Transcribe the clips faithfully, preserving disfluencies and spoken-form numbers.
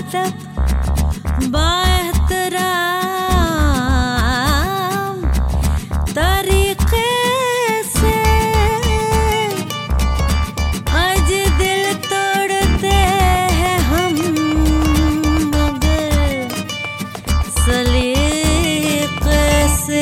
तक बाएहतराम तरीके से आज दिल तोड़ते हैं हम, मगर सलीके से।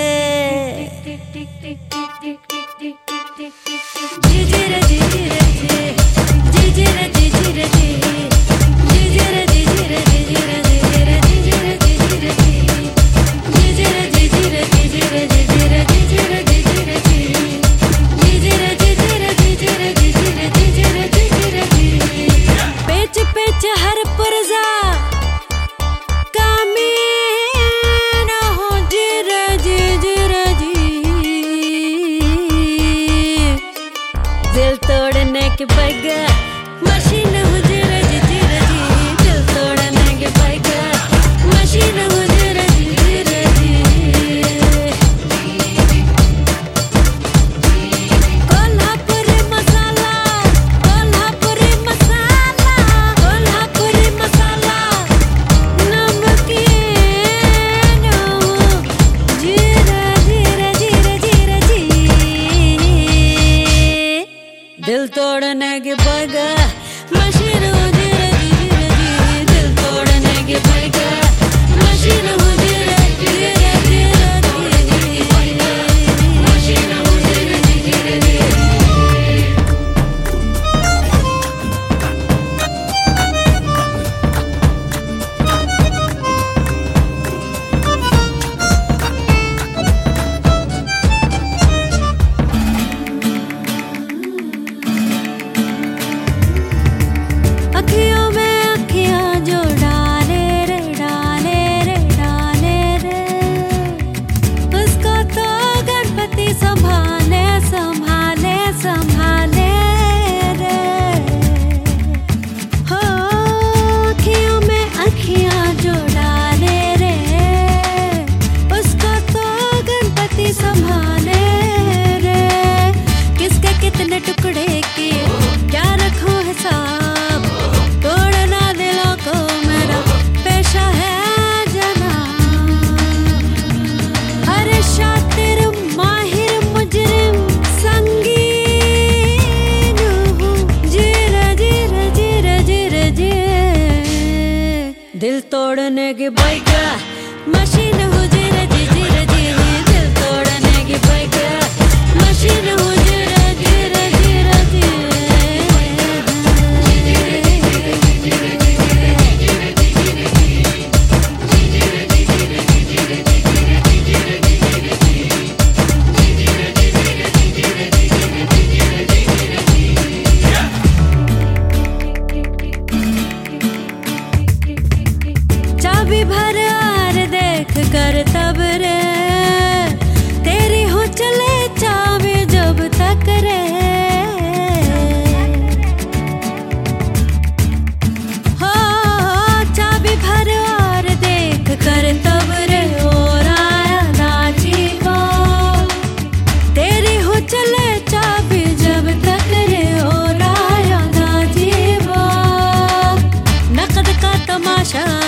जी जी रे जी जी रे जी, जी जी रे जी जी रे जी, जी जी रे जी जी रे जी जी रे जी जी रे जी जी रे जी जी रे जी, जी जी रे जी जी रे जी जी रे जी जी रे जी जी रे जी जी रे जी, जी जी रे जी जी रे जी जी रे जी जी रे जी जी रे जी जी रे जी। पेच पेच हर पुर्जा कामीन हो जी रे जी जी रे जी, दिल तोड़ने के बगैर मशीन हो जी रे जी जी रे जी, दिल तोड़ने के बगैर मशीन हो जी रे जी जी रे जी। कोल्हापुरी मसाला, कोल्हापुरी मसाला, कोल्हापुरी मसाला नमकीन हो जी रे जी रे जी रे जी रे जी, दिल तोड़ने के बगैर मशीन हो जी रे जी जी रे जी, दिल तोड़ने के बगैर मशीन हो जी रे जी रे जी रे जी, मशीन हो जी रे जी जी रे जी। अखियों में अखियां जो डाले रे डाले रे डाले रे, उसको तो गणपति संभाले संभाले संभाले रे। हो अखियों में अखियां जो डाले रे, उसको तो गणपति संभाले रे। किसके कितने टुकड़े किए क्या रखूं हिसाब, तोड़ना दिलों को मेरा पेशा है जनाब। अरे शातिर माहिर मुजरिम संगीन हूँ जी रे जी रे जी रे जी रे जी, दिल तोड़ने की बाइका मशीन हूँ जी रे जी जी रे जी, दिल तोड़ने की बाइका मशीन हूँ जी रे जी रे जी रे जी। चाबी भर आर देख कर तब रे, तेरी हो चले चाबी जब तक रे। हो चाबी भर आर देख कर तब रे, और आया राजी को तेरी हो चले चाबी जब तक रे, और आया राजी वो नकद का तमाशा